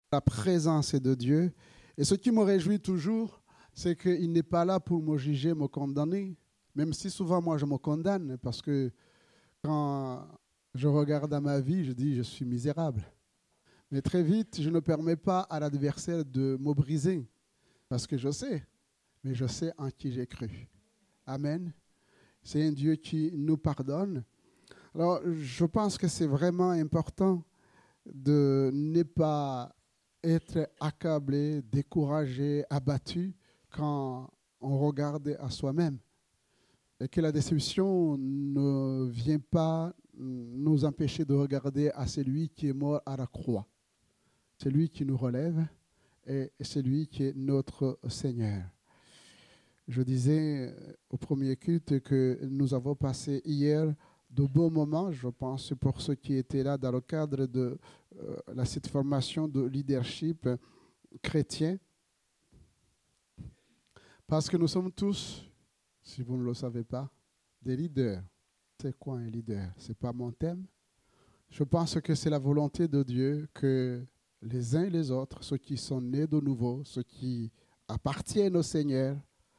la présence de Dieu. Et ce qui me réjouit toujours, c'est qu'il n'est pas là pour me juger, me condamner. Même si souvent, moi, je me condamne, parce que quand je regarde à ma vie, je dis, je suis misérable. Mais très vite, je ne permets pas à l'adversaire de me briser, parce que je sais, mais je sais en qui j'ai cru. Amen. C'est un Dieu qui nous pardonne. Alors, je pense que c'est vraiment important de ne pas être accablé, découragé, abattu quand on regarde à soi-même. Et que la déception ne vient pas nous empêcher de regarder à celui qui est mort à la croix. C'est lui qui nous relève et c'est lui qui est notre Seigneur. Je disais au premier culte que nous avons passé hier de bons moments, je pense, pour ceux qui étaient là dans le cadre de cette formation de leadership chrétien. Parce que nous sommes tous, si vous ne le savez pas, des leaders. C'est quoi un leader? Ce n'est pas mon thème. Je pense que c'est la volonté de Dieu que les uns et les autres, ceux qui sont nés de nouveau, ceux qui appartiennent au Seigneur,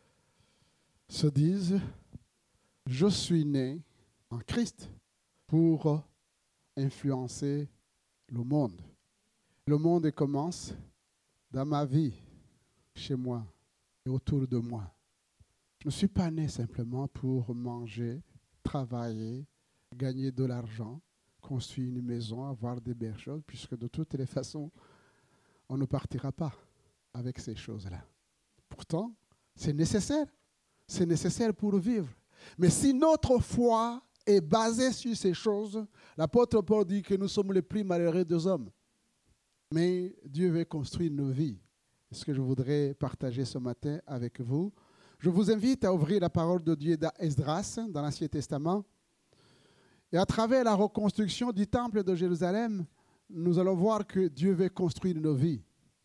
se disent, je suis né en Christ pour influencer le monde. Le monde commence dans ma vie, chez moi et autour de moi. Je ne suis pas né simplement pour manger, travailler, gagner de l'argent, construire une maison, avoir des belles choses, puisque de toutes les façons, on ne partira pas avec ces choses-là. Pourtant, c'est nécessaire. C'est nécessaire pour vivre. Mais si notre foi est basée sur ces choses, l'apôtre Paul dit que nous sommes les plus malheureux des hommes. Mais Dieu veut construire nos vies. C'est ce que je voudrais partager ce matin avec vous. Je vous invite à ouvrir la parole de Dieu dans Esdras, dans l'Ancien Testament. Et à travers la reconstruction du temple de Jérusalem, nous allons voir que Dieu veut construire nos vies.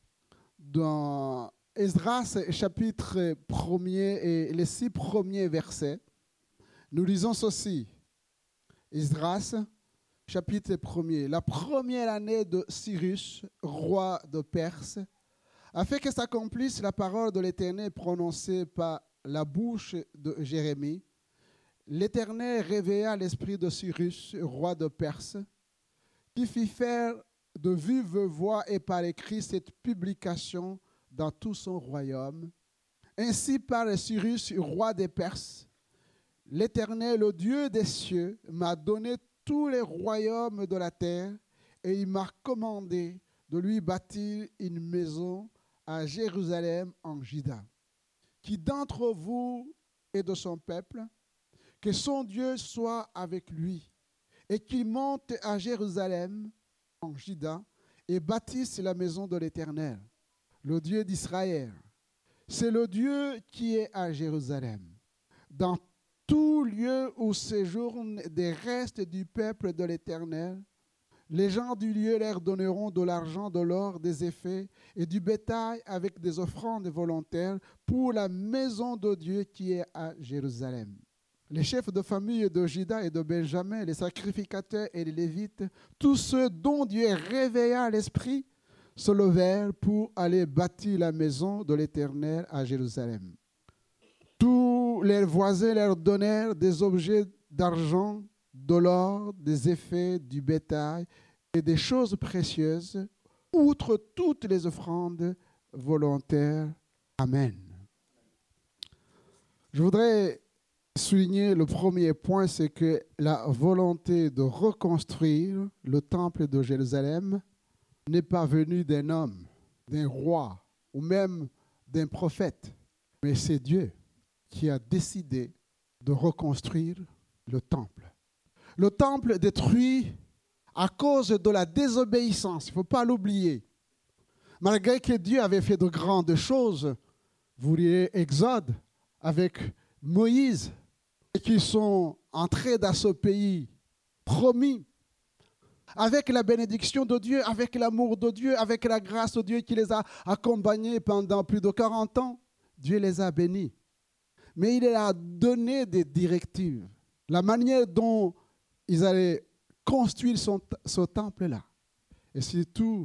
Dans Esdras, chapitre 1er et les 6 premiers versets, nous lisons ceci. Esdras, chapitre 1er. La première année de Cyrus, roi de Perse, a fait que s'accomplisse la parole de l'Éternel prononcée par la bouche de Jérémie. L'Éternel réveilla l'esprit de Cyrus, roi de Perse, qui fit faire de vive voix et par écrit cette publication dans tout son royaume. Ainsi par Cyrus, roi des Perses, l'Éternel, le Dieu des cieux, m'a donné tous les royaumes de la terre et il m'a commandé de lui bâtir une maison à Jérusalem en Juda. Qui d'entre vous est de son peuple, que son Dieu soit avec lui et qu'il monte à Jérusalem en Juda et bâtisse la maison de l'Éternel, le Dieu d'Israël. C'est le Dieu qui est à Jérusalem. Dans tout lieu où séjournent des restes du peuple de l'Éternel, les gens du lieu leur donneront de l'argent, de l'or, des effets et du bétail avec des offrandes volontaires pour la maison de Dieu qui est à Jérusalem. Les chefs de famille de Juda et de Benjamin, les sacrificateurs et les Lévites, tous ceux dont Dieu réveilla l'esprit, se levèrent pour aller bâtir la maison de l'Éternel à Jérusalem. Tous les voisins leur donnèrent des objets d'argent, de l'or, des effets, du bétail et des choses précieuses, outre toutes les offrandes volontaires. Amen. Je voudrais souligner le premier point, c'est que la volonté de reconstruire le temple de Jérusalem n'est pas venue d'un homme, d'un roi ou même d'un prophète, mais c'est Dieu qui a décidé de reconstruire le temple. Le temple détruit à cause de la désobéissance, il ne faut pas l'oublier. Malgré que Dieu avait fait de grandes choses, vous lirez Exode avec Moïse, qui sont entrés dans ce pays promis, avec la bénédiction de Dieu, avec l'amour de Dieu, avec la grâce de Dieu qui les a accompagnés pendant plus de 40 ans. Dieu les a bénis. Mais il leur a donné des directives. La manière dont ils allaient construire ce temple-là. Et surtout,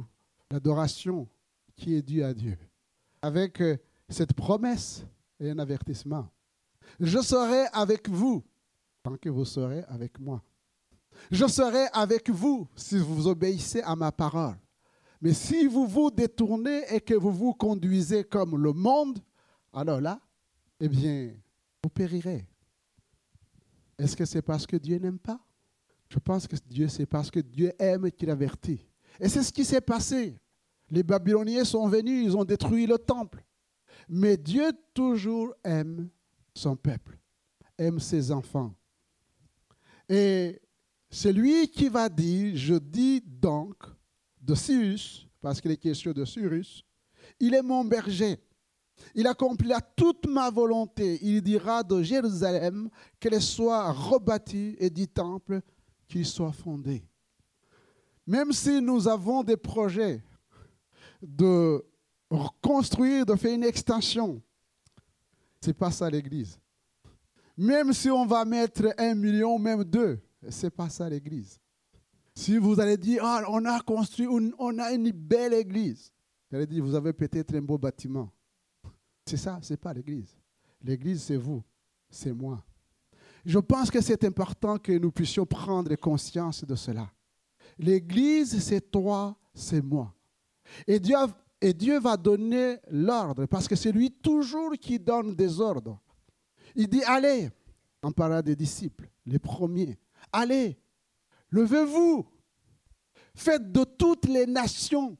l'adoration qui est due à Dieu. Avec cette promesse et un avertissement. Je serai avec vous tant que vous serez avec moi. Je serai avec vous si vous obéissez à ma parole. Mais si vous vous détournez et que vous vous conduisez comme le monde, alors là, eh bien, vous périrez. Est-ce que c'est parce que Dieu n'aime pas? Je pense que c'est parce que Dieu aime qu'il avertit. Et c'est ce qui s'est passé. Les Babyloniens sont venus, ils ont détruit le temple. Mais Dieu toujours aime son peuple, aime ses enfants. Et c'est lui qui va dire, je dis donc de Cyrus, parce qu'il est question de Cyrus, il est mon berger. Il accomplira toute ma volonté. Il dira de Jérusalem qu'elle soit rebâtie et du temple qu'il soit fondé. Même si nous avons des projets de reconstruire, de faire une extension, ce n'est pas ça l'Église. Même si on va mettre 1 million, même 2, ce n'est pas ça l'Église. Si vous allez dire, oh, on a construit, on a une belle Église, vous allez dire, vous avez peut-être un beau bâtiment. C'est ça, ce n'est pas l'Église. L'Église, c'est vous, c'est moi. Je pense que c'est important que nous puissions prendre conscience de cela. L'Église, c'est toi, c'est moi. Et Dieu va donner l'ordre, parce que c'est lui toujours qui donne des ordres. Il dit, allez, en parlant des disciples, les premiers, allez, levez-vous, faites de toutes les nations,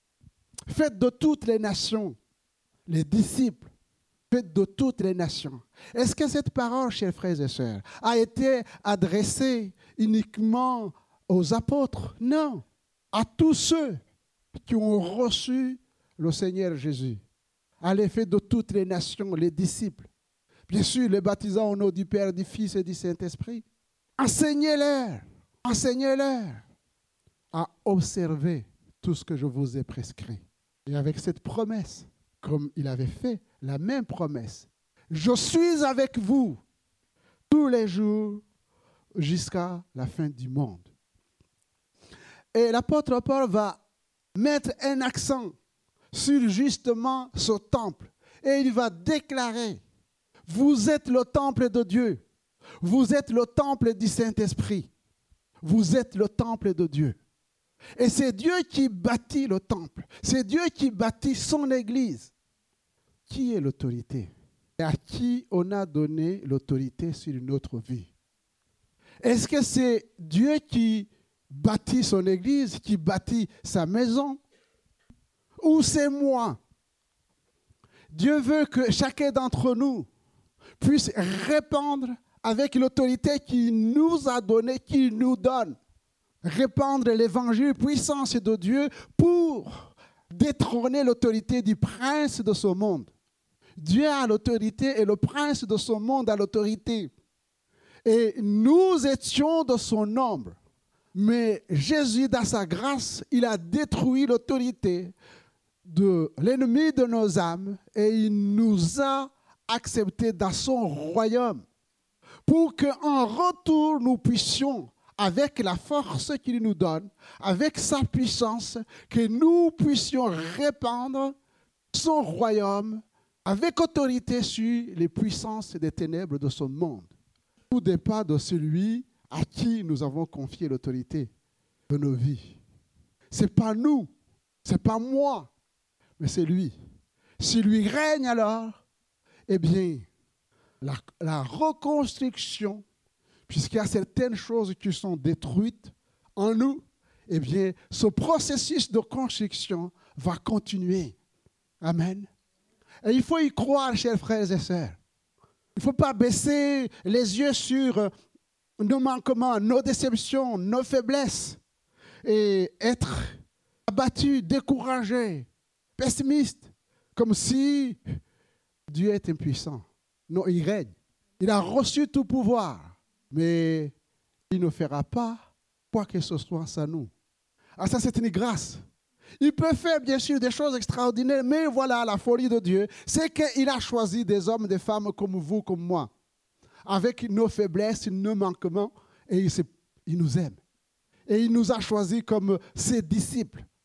les disciples, faites de toutes les nations. Est-ce que cette parole, chers frères et sœurs, a été adressée uniquement aux apôtres? Non, à tous ceux qui ont reçu le Seigneur Jésus. Allez, faites de toutes les nations, les disciples. Bien sûr, les baptisants au nom du Père, du Fils et du Saint-Esprit. Enseignez-leur à observer tout ce que je vous ai prescrit. Et avec cette promesse, comme il avait fait, la même promesse, je suis avec vous tous les jours jusqu'à la fin du monde. Et l'apôtre Paul va mettre un accent sur justement ce temple. Et il va déclarer, vous êtes le temple de Dieu. Vous êtes le temple du Saint-Esprit. Vous êtes le temple de Dieu. Et c'est Dieu qui bâtit le temple. C'est Dieu qui bâtit son Église. Qui est l'autorité? Et à qui on a donné l'autorité sur notre vie? Est-ce que c'est Dieu qui bâtit son Église, qui bâtit sa maison? Ou c'est moi? Dieu veut que chacun d'entre nous puisse répandre avec l'autorité qu'il nous a donnée, qu'il nous donne. Répandre l'évangile, puissance de Dieu pour détrôner l'autorité du prince de ce monde. Dieu a l'autorité et le prince de ce monde a l'autorité. Et nous étions de son nombre. Mais Jésus, dans sa grâce, il a détruit l'autorité de l'ennemi de nos âmes et il nous a acceptés dans son royaume pour qu'en retour, nous puissions, avec la force qu'il nous donne, avec sa puissance, que nous puissions répandre son royaume avec autorité sur les puissances des ténèbres de ce monde. Tout dépend de celui à qui nous avons confié l'autorité de nos vies. Ce n'est pas nous, ce n'est pas moi, mais c'est lui. Si lui règne alors, eh bien, la reconstruction, puisqu'il y a certaines choses qui sont détruites en nous, eh bien, ce processus de construction va continuer. Amen. Et il faut y croire, chers frères et sœurs. Il ne faut pas baisser les yeux sur nos manquements, nos déceptions, nos faiblesses et être abattu, découragé, pessimiste, comme si Dieu est impuissant. Non, il règne. Il a reçu tout pouvoir, mais il ne fera pas quoi que ce soit sans nous. Ah, ça, c'est une grâce. Il peut faire, bien sûr, des choses extraordinaires, mais voilà, la folie de Dieu, c'est qu'il a choisi des hommes, des femmes comme vous, comme moi, avec nos faiblesses, nos manquements, et il nous aime. Et il nous a choisis comme ses disciples.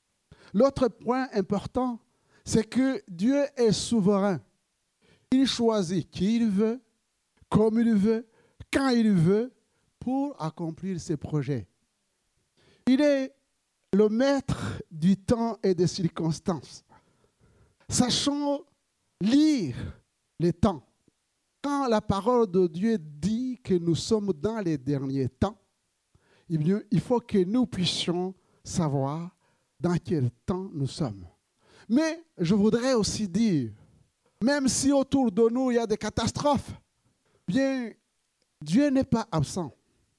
L'autre point important, c'est que Dieu est souverain. Il choisit qui il veut, comme il veut, quand il veut, pour accomplir ses projets. Il est le maître du temps et des circonstances. Sachons lire les temps. Quand la parole de Dieu dit que nous sommes dans les derniers temps, eh bien, il faut que nous puissions savoir dans quel temps nous sommes. Mais je voudrais aussi dire, même si autour de nous il y a des catastrophes, bien, Dieu n'est pas absent.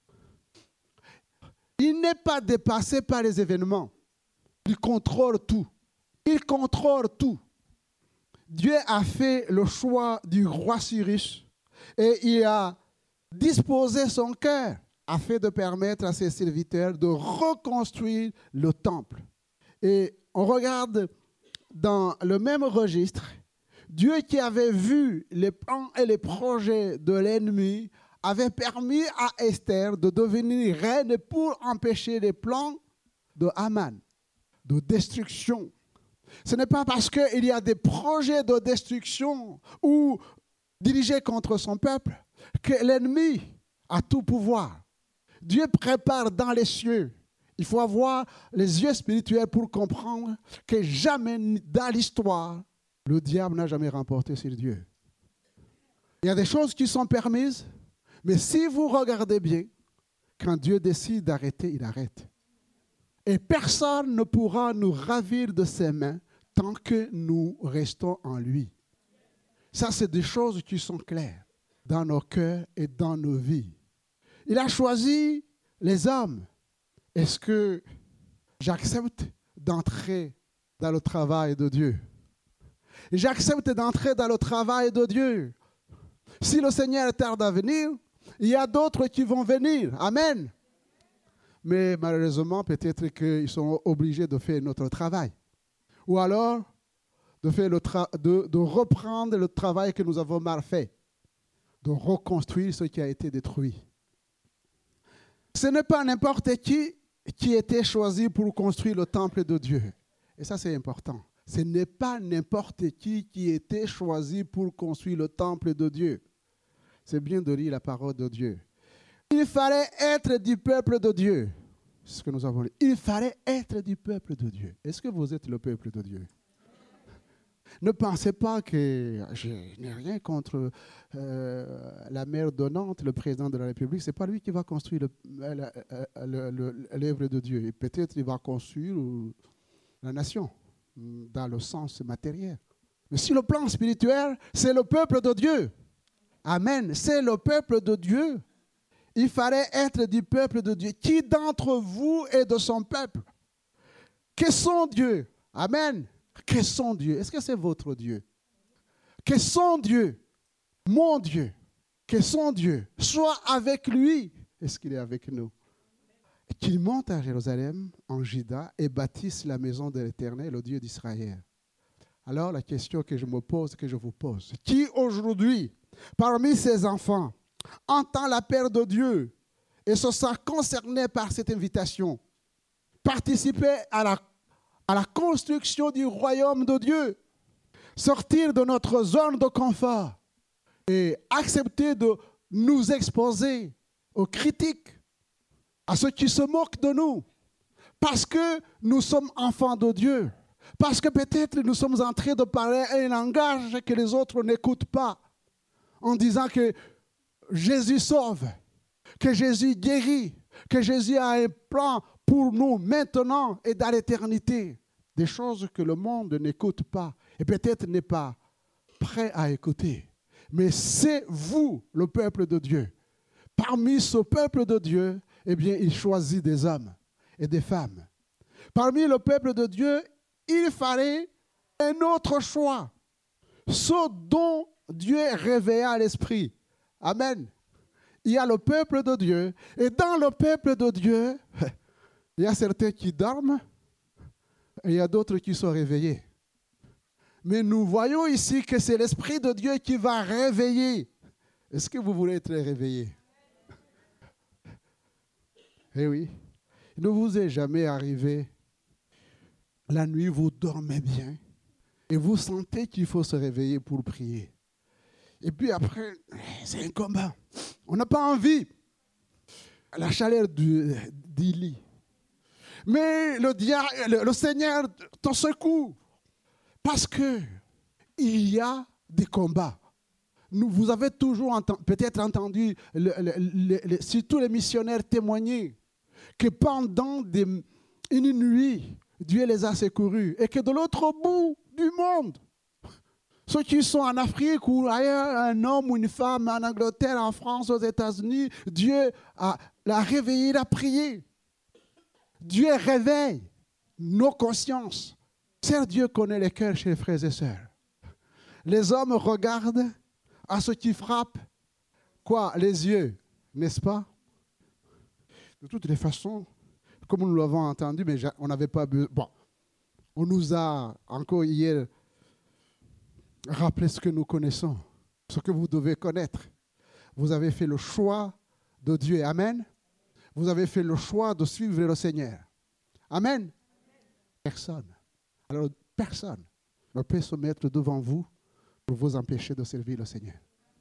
Il n'est pas dépassé par les événements. Il contrôle tout. Il contrôle tout. Dieu a fait le choix du roi Cyrus et il a disposé son cœur afin de permettre à ses serviteurs de reconstruire le temple. Et on regarde dans le même registre, Dieu qui avait vu les plans et les projets de l'ennemi avait permis à Esther de devenir reine pour empêcher les plans de Haman, de destruction. Ce n'est pas parce qu'il y a des projets de destruction ou dirigés contre son peuple que l'ennemi a tout pouvoir. Dieu prépare dans les cieux. Il faut avoir les yeux spirituels pour comprendre que jamais dans l'histoire, le diable n'a jamais remporté sur Dieu. Il y a des choses qui sont permises, mais si vous regardez bien, quand Dieu décide d'arrêter, il arrête. Et personne ne pourra nous ravir de ses mains tant que nous restons en lui. Ça, c'est des choses qui sont claires dans nos cœurs et dans nos vies. Il a choisi les hommes. Est-ce que j'accepte d'entrer dans le travail de Dieu? J'accepte d'entrer dans le travail de Dieu. Si le Seigneur tarde à venir, il y a d'autres qui vont venir. Amen. Mais malheureusement, peut-être qu'ils sont obligés de faire notre travail. Ou alors, de reprendre le travail que nous avons mal fait. De reconstruire ce qui a été détruit. Ce n'est pas n'importe qui était choisi pour construire le temple de Dieu. Et ça, c'est important. Ce n'est pas n'importe qui était choisi pour construire le temple de Dieu. C'est bien de lire la parole de Dieu. Il fallait être du peuple de Dieu. C'est ce que nous avons lu. Il fallait être du peuple de Dieu. Est-ce que vous êtes le peuple de Dieu? Ne pensez pas que je n'ai rien contre la maire de Nantes, le président de la République. Ce n'est pas lui qui va construire l'œuvre de Dieu. Et peut-être il va construire la nation dans le sens matériel. Mais sur le plan spirituel, c'est le peuple de Dieu. Amen. C'est le peuple de Dieu. Il fallait être du peuple de Dieu. Qui d'entre vous est de son peuple? Que son Dieu? Amen. Que son Dieu? Est-ce que c'est votre Dieu? Que son Dieu, mon Dieu, que son Dieu soit avec lui. Est-ce qu'il est avec nous? Qu'il monte à Jérusalem, en Juda, et bâtisse la maison de l'Éternel, le Dieu d'Israël. Alors la question que je me pose, que je vous pose, qui aujourd'hui, parmi ses enfants, entend l'appel de Dieu et se sent concerné par cette invitation, participer à la construction du royaume de Dieu, sortir de notre zone de confort et accepter de nous exposer aux critiques, à ceux qui se moquent de nous, parce que nous sommes enfants de Dieu, parce que peut-être nous sommes en train de parler un langage que les autres n'écoutent pas, en disant que Jésus sauve, que Jésus guérit, que Jésus a un plan pour nous maintenant et dans l'éternité. Des choses que le monde n'écoute pas et peut-être n'est pas prêt à écouter. Mais c'est vous, le peuple de Dieu. Parmi ce peuple de Dieu, eh bien, il choisit des hommes et des femmes. Parmi le peuple de Dieu, il fallait un autre choix. Ce dont Dieu réveilla l'esprit. Amen. Il y a le peuple de Dieu. Et dans le peuple de Dieu, il y a certains qui dorment et il y a d'autres qui sont réveillés. Mais nous voyons ici que c'est l'Esprit de Dieu qui va réveiller. Est-ce que vous voulez être réveillé? Eh oui. Il ne vous est jamais arrivé la nuit, vous dormez bien et vous sentez qu'il faut se réveiller pour prier. Et puis après, c'est un combat. On n'a pas envie. La chaleur du lit. Mais le Seigneur te secoue. Parce que il y a des combats. Vous avez toujours peut-être entendu, surtout les missionnaires témoigner, que pendant une nuit, Dieu les a secourus. Et que de l'autre bout du monde, ceux qui sont en Afrique ou ailleurs, un homme ou une femme, en Angleterre, en France, aux États-Unis, Dieu l'a réveillé, l'a prié. Dieu réveille nos consciences. Certes, Dieu connaît les cœurs chez les frères et sœurs. Les hommes regardent à ce qui frappe, quoi, les yeux, n'est-ce pas? De toutes les façons, comme nous l'avons entendu, mais on n'avait pas besoin. Bon, on nous a encore hier rappelé ce que nous connaissons, ce que vous devez connaître. Vous avez fait le choix de Dieu. Amen. Vous avez fait le choix de suivre le Seigneur. Amen. Personne. Alors, personne ne peut se mettre devant vous pour vous empêcher de servir le Seigneur.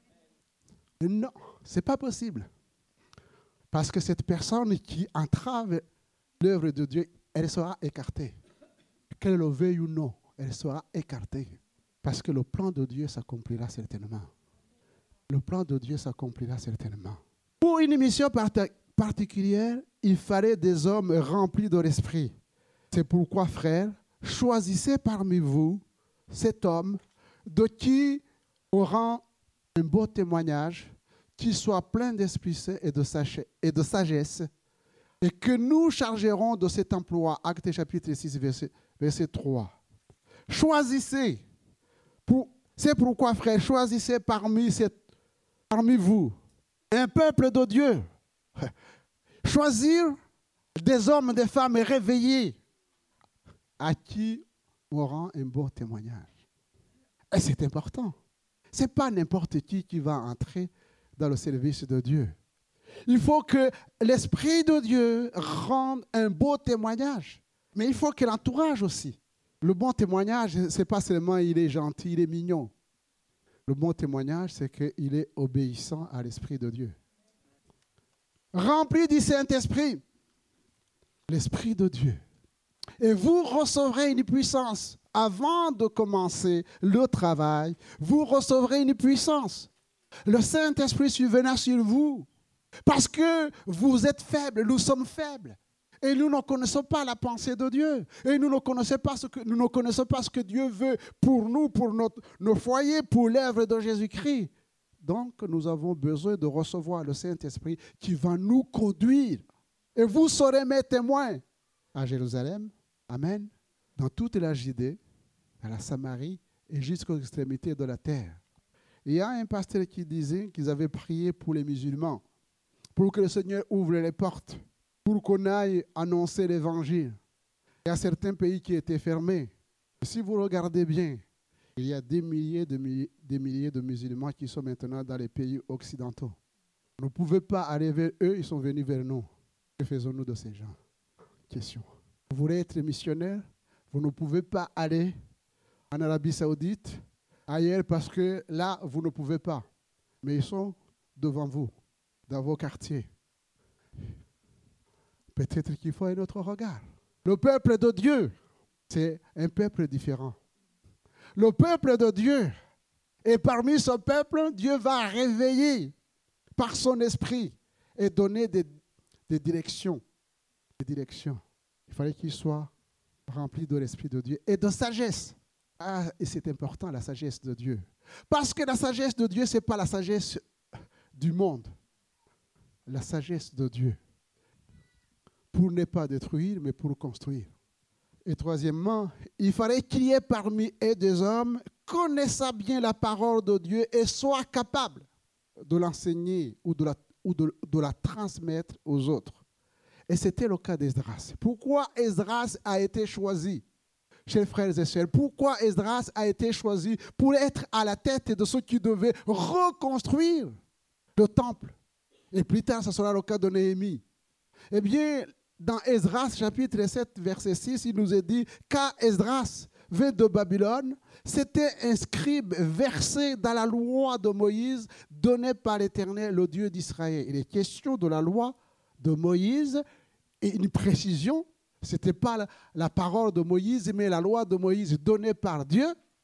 Non, ce n'est pas possible. Parce que cette personne qui entrave l'œuvre de Dieu, elle sera écartée. Qu'elle le veuille ou non, elle sera écartée. Parce que le plan de Dieu s'accomplira certainement. Le plan de Dieu s'accomplira certainement. Pour une mission particulière, il fallait des hommes remplis de l'esprit. C'est pourquoi, frères, choisissez parmi vous cet homme de qui on rend un beau témoignage, qui soit plein d'Esprit Saint et de sagesse, et que nous chargerons de cet emploi. Actes chapitre 6, verset 3. Choisissez. C'est pourquoi, frères, choisissez parmi vous un peuple de Dieu. Choisir des hommes, des femmes réveillés à qui on rend un beau témoignage. Et c'est important. Ce n'est pas n'importe qui va entrer dans le service de Dieu. Il faut que l'Esprit de Dieu rende un beau témoignage. Mais il faut que l'entourage aussi. Le bon témoignage, ce n'est pas seulement il est gentil, il est mignon. Le bon témoignage, c'est qu'il est obéissant à l'Esprit de Dieu. Rempli du Saint-Esprit, l'Esprit de Dieu. Et vous recevrez une puissance. Avant de commencer le travail, vous recevrez une puissance. Le Saint-Esprit surviendra sur vous. Parce que vous êtes faibles, nous sommes faibles. Et nous ne connaissons pas la pensée de Dieu. Et nous ne connaissons pas ce que Dieu veut pour nous, pour nos foyers, pour l'œuvre de Jésus-Christ. Donc, nous avons besoin de recevoir le Saint-Esprit qui va nous conduire. Et vous serez mes témoins à Jérusalem, amen, dans toute la Judée, à la Samarie et jusqu'aux extrémités de la terre. Il y a un pasteur qui disait qu'ils avaient prié pour les musulmans, pour que le Seigneur ouvre les portes, pour qu'on aille annoncer l'évangile. Il y a certains pays qui étaient fermés. Si vous regardez bien, il y a des milliers de musulmans qui sont maintenant dans les pays occidentaux. Vous ne pouvez pas aller vers eux, ils sont venus vers nous. Que faisons-nous de ces gens? Question. Vous voulez être missionnaire? Vous ne pouvez pas aller en Arabie Saoudite, ailleurs, parce que là, vous ne pouvez pas. Mais ils sont devant vous, dans vos quartiers. Peut-être qu'il faut un autre regard. Le peuple de Dieu, c'est un peuple différent. Le peuple de Dieu, et parmi ce peuple, Dieu va réveiller par son esprit et donner des directions. Des directions. Il fallait qu'il soit rempli de l'esprit de Dieu et de sagesse. Ah, et c'est important, la sagesse de Dieu. Parce que la sagesse de Dieu, ce n'est pas la sagesse du monde. La sagesse de Dieu. Pour ne pas détruire, mais pour construire. Et troisièmement, il fallait qu'il y ait parmi eux des hommes connaissant bien la parole de Dieu et soient capables de l'enseigner ou de la transmettre aux autres. Et c'était le cas d'Esdras. Pourquoi Esdras a été choisi, chers frères et sœurs? Pourquoi Esdras a été choisi pour être à la tête de ceux qui devaient reconstruire le temple? Et plus tard, ce sera le cas de Néhémie. Eh bien, dans Esdras chapitre 7, verset 6, il nous est dit qu'à Esdras vint de Babylone, c'était un scribe versé dans la loi de Moïse donnée par l'Éternel, le Dieu d'Israël. Il est question de la loi de Moïse et une précision, ce n'était pas la parole de Moïse, mais la loi de Moïse donnée par Dieu.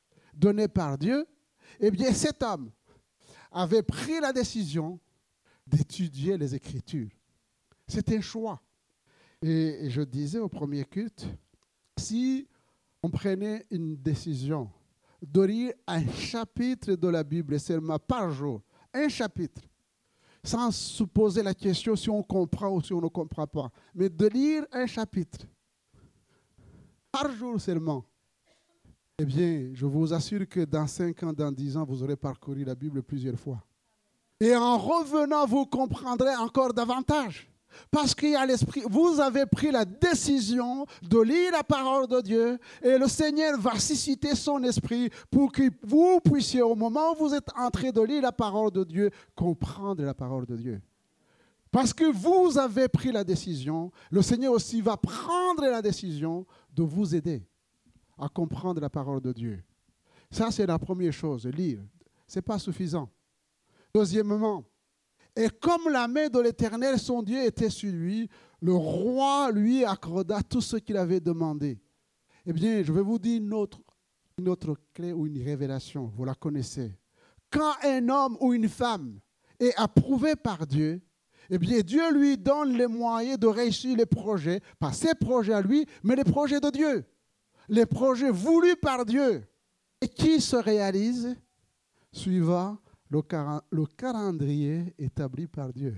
Eh bien, cet homme avait pris la décision d'étudier les Écritures. C'est un choix. Et je disais au premier culte, si on prenait une décision de lire un chapitre de la Bible seulement par jour, un chapitre, sans se poser la question si on comprend ou si on ne comprend pas, mais de lire un chapitre par jour seulement, eh bien, je vous assure que dans 5 ans, dans 10 ans, vous aurez parcouru la Bible plusieurs fois. Et en revenant, vous comprendrez encore davantage. Parce qu'il y a l'esprit, vous avez pris la décision de lire la parole de Dieu et le Seigneur va susciter son esprit pour que vous puissiez, au moment où vous êtes en train de lire la parole de Dieu, comprendre la parole de Dieu. Parce que vous avez pris la décision, le Seigneur aussi va prendre la décision de vous aider à comprendre la parole de Dieu. Ça, c'est la première chose, lire. Ce n'est pas suffisant. Deuxièmement, et comme la main de l'Éternel, son Dieu, était sur lui, le roi lui accorda tout ce qu'il avait demandé. Eh bien, je vais vous dire une autre clé ou une révélation, vous la connaissez. Quand un homme ou une femme est approuvé par Dieu, eh bien, Dieu lui donne les moyens de réussir les projets, pas ses projets à lui, mais les projets de Dieu. Les projets voulus par Dieu. Et qui se réalisent suivant le calendrier établi par Dieu.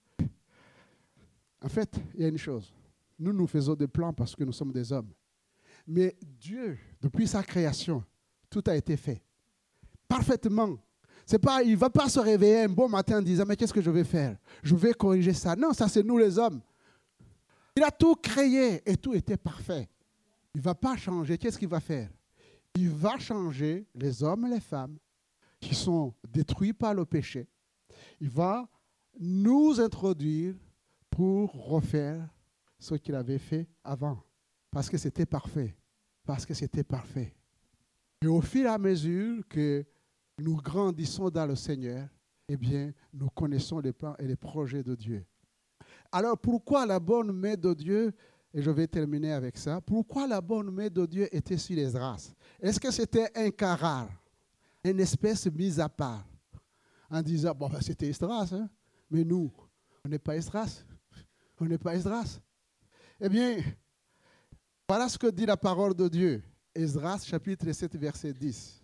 En fait, il y a une chose. Nous faisons des plans parce que nous sommes des hommes. Mais Dieu, depuis sa création, tout a été fait. Parfaitement. C'est pas, il ne va pas se réveiller un bon matin en disant « Mais qu'est-ce que je vais faire? Je vais corriger ça. » Non, ça c'est nous les hommes. Il a tout créé et tout était parfait. Il ne va pas changer. Qu'est-ce qu'il va faire? Il va changer les hommes et les femmes qui sont détruits par le péché. Il va nous introduire pour refaire ce qu'il avait fait avant. Parce que c'était parfait. Et au fur et à mesure que nous grandissons dans le Seigneur, eh bien, nous connaissons les plans et les projets de Dieu. Alors, pourquoi la bonne main de Dieu, et je vais terminer avec ça, pourquoi la bonne main de Dieu était sur Esdras? Est-ce que c'était un cas rare? Une espèce mise à part, en disant, bon, c'était Esdras, hein? Mais nous, on n'est pas Esdras. Eh bien, voilà ce que dit la parole de Dieu. Esdras, chapitre 7, verset 10.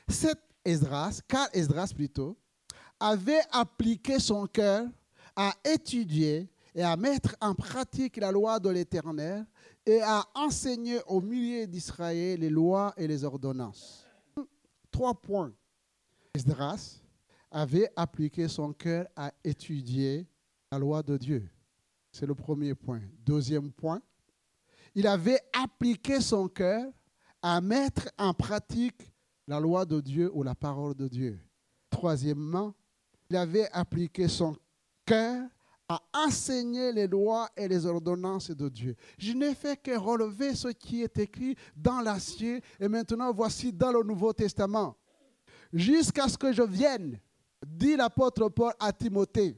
Car Esdras plutôt, avait appliqué son cœur à étudier et à mettre en pratique la loi de l'Éternel et à enseigner au milieu d'Israël les lois et les ordonnances. 3 points. Esdras avait appliqué son cœur à étudier la loi de Dieu. C'est le premier point. Deuxième point, il avait appliqué son cœur à mettre en pratique la loi de Dieu ou la parole de Dieu. Troisièmement, il avait appliqué son cœur à enseigner les lois et les ordonnances de Dieu. Je n'ai fait que relever ce qui est écrit dans l'Ancien et maintenant voici dans le Nouveau Testament. Jusqu'à ce que je vienne, dit l'apôtre Paul à Timothée,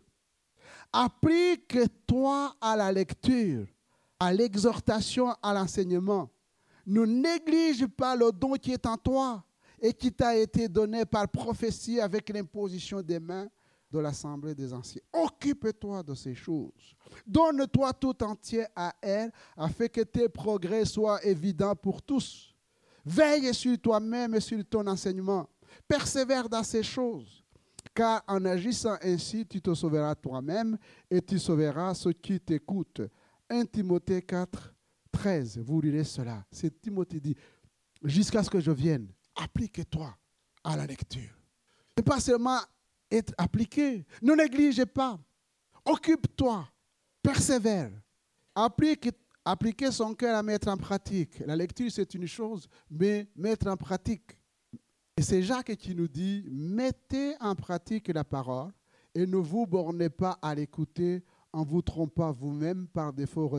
applique-toi à la lecture, à l'exhortation, à l'enseignement. Ne néglige pas le don qui est en toi et qui t'a été donné par prophétie avec l'imposition des mains de l'Assemblée des Anciens. Occupe-toi de ces choses. Donne-toi tout entier à elle afin que tes progrès soient évidents pour tous. Veille sur toi-même et sur ton enseignement. Persévère dans ces choses, car en agissant ainsi, tu te sauveras toi-même et tu sauveras ceux qui t'écoutent. 1 Timothée 4, 13, vous lirez cela. C'est Timothée dit, jusqu'à ce que je vienne, applique-toi à la lecture. Ce n'est pas seulement être appliqué, ne néglige pas, occupe-toi, persévère, appliquer son cœur à mettre en pratique. La lecture, c'est une chose, mais mettre en pratique. Et c'est Jacques qui nous dit, mettez en pratique la parole et ne vous bornez pas à l'écouter en vous trompant vous-même par des faux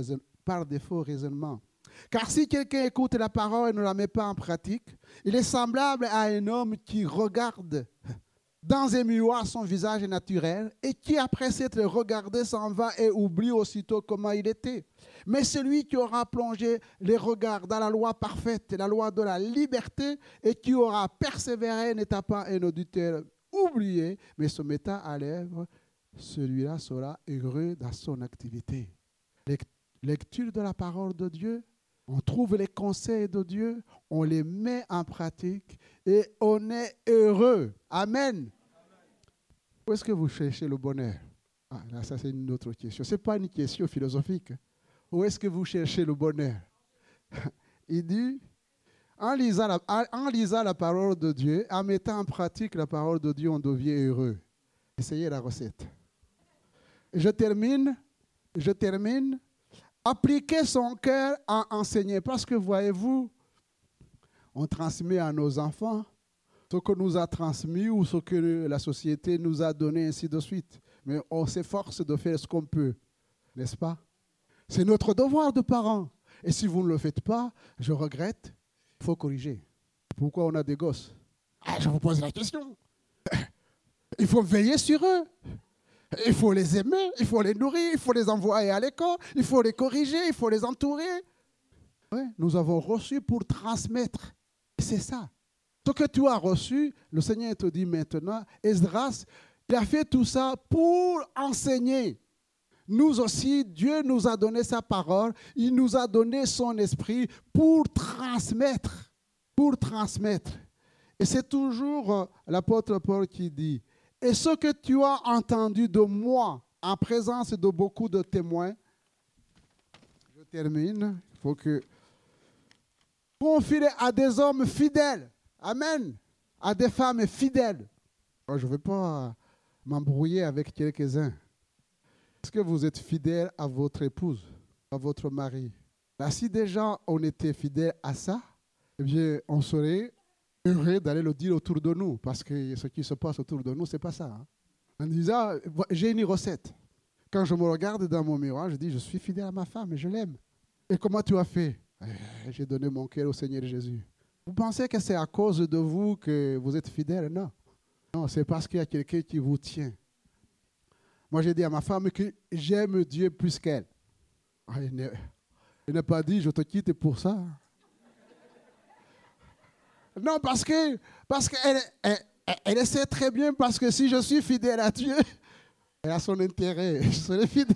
par des faux raisonnements. Car si quelqu'un écoute la parole et ne la met pas en pratique, il est semblable à un homme qui regarde dans un miroir son visage naturel et qui, après s'être regardé, s'en va et oublie aussitôt comment il était. Mais celui qui aura plongé les regards dans la loi parfaite, la loi de la liberté, et qui aura persévéré, n'étant pas un auditeur oublié, mais se mettant à l'œuvre, celui-là sera heureux dans son activité. Lecture de la parole de Dieu, on trouve les conseils de Dieu, on les met en pratique et on est heureux. Amen. Où est-ce que vous cherchez le bonheur? Là, ça c'est une autre question. Ce n'est pas une question philosophique. Où est-ce que vous cherchez le bonheur? Il dit, en lisant la parole de Dieu, en mettant en pratique la parole de Dieu, on devient heureux. Essayez la recette. Je termine. Appliquer son cœur à enseigner. Parce que, voyez-vous, on transmet à nos enfants ce que nous a transmis ou ce que la société nous a donné, ainsi de suite. Mais on s'efforce de faire ce qu'on peut, n'est-ce pas? C'est notre devoir de parents. Et si vous ne le faites pas, je regrette, il faut corriger. Pourquoi on a des gosses? Je vous pose la question. Il faut veiller sur eux. Il faut les aimer, il faut les nourrir, il faut les envoyer à l'école, il faut les corriger, il faut les entourer. Oui, nous avons reçu pour transmettre. C'est ça. Ce que tu as reçu, le Seigneur te dit maintenant, Esdras, il a fait tout ça pour enseigner. Nous aussi, Dieu nous a donné sa parole, il nous a donné son esprit pour transmettre. Pour transmettre. Et c'est toujours l'apôtre Paul qui dit, et ce que tu as entendu de moi en présence de beaucoup de témoins, je termine, il faut que confie à des hommes fidèles, amen, à des femmes fidèles. Je ne veux pas m'embrouiller avec quelques-uns. Est-ce que vous êtes fidèle à votre épouse, à votre mari? Là, si déjà on était fidèle à ça, eh bien, on serait heureux d'aller le dire autour de nous, parce que ce qui se passe autour de nous, ce n'est pas ça. Hein. En disant, j'ai une recette. Quand je me regarde dans mon miroir, je dis, je suis fidèle à ma femme et je l'aime. Et comment tu as fait? J'ai donné mon cœur au Seigneur Jésus. Vous pensez que c'est à cause de vous que vous êtes fidèle? Non. Non, c'est parce qu'il y a quelqu'un qui vous tient. Moi, j'ai dit à ma femme que j'aime Dieu plus qu'elle. Elle n'a pas dit, je te quitte pour ça. Non, parce qu'elle sait très bien, parce que si je suis fidèle à Dieu, elle a son intérêt, je serai fidèle.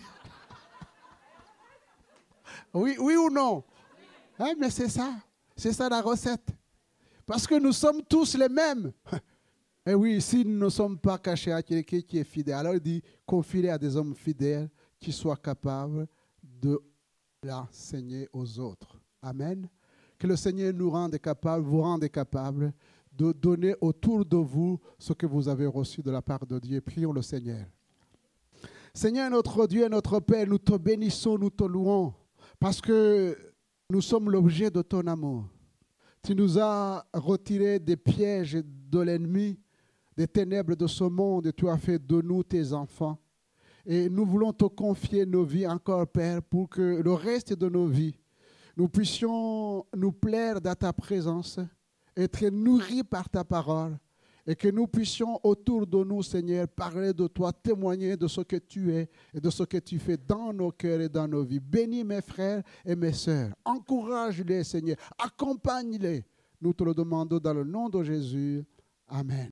Oui ou non? Hein, mais c'est ça la recette. Parce que nous sommes tous les mêmes. Et oui, si nous ne sommes pas cachés à quelqu'un qui est fidèle, alors il dit, confie-les à des hommes fidèles qui soient capables de l'enseigner aux autres. Amen. Que le Seigneur nous rende capables, vous rende capables de donner autour de vous ce que vous avez reçu de la part de Dieu. Prions le Seigneur. Seigneur, notre Dieu et notre Père, nous te bénissons, nous te louons, parce que nous sommes l'objet de ton amour. Tu nous as retirés des pièges de l'ennemi, des ténèbres de ce monde, et tu as fait de nous tes enfants. Et nous voulons te confier nos vies encore, Père, pour que le reste de nos vies, nous puissions nous plaire dans ta présence, être nourris par ta parole, et que nous puissions autour de nous, Seigneur, parler de toi, témoigner de ce que tu es et de ce que tu fais dans nos cœurs et dans nos vies. Bénis mes frères et mes sœurs. Encourage-les, Seigneur. Accompagne-les. Nous te le demandons dans le nom de Jésus. Amen.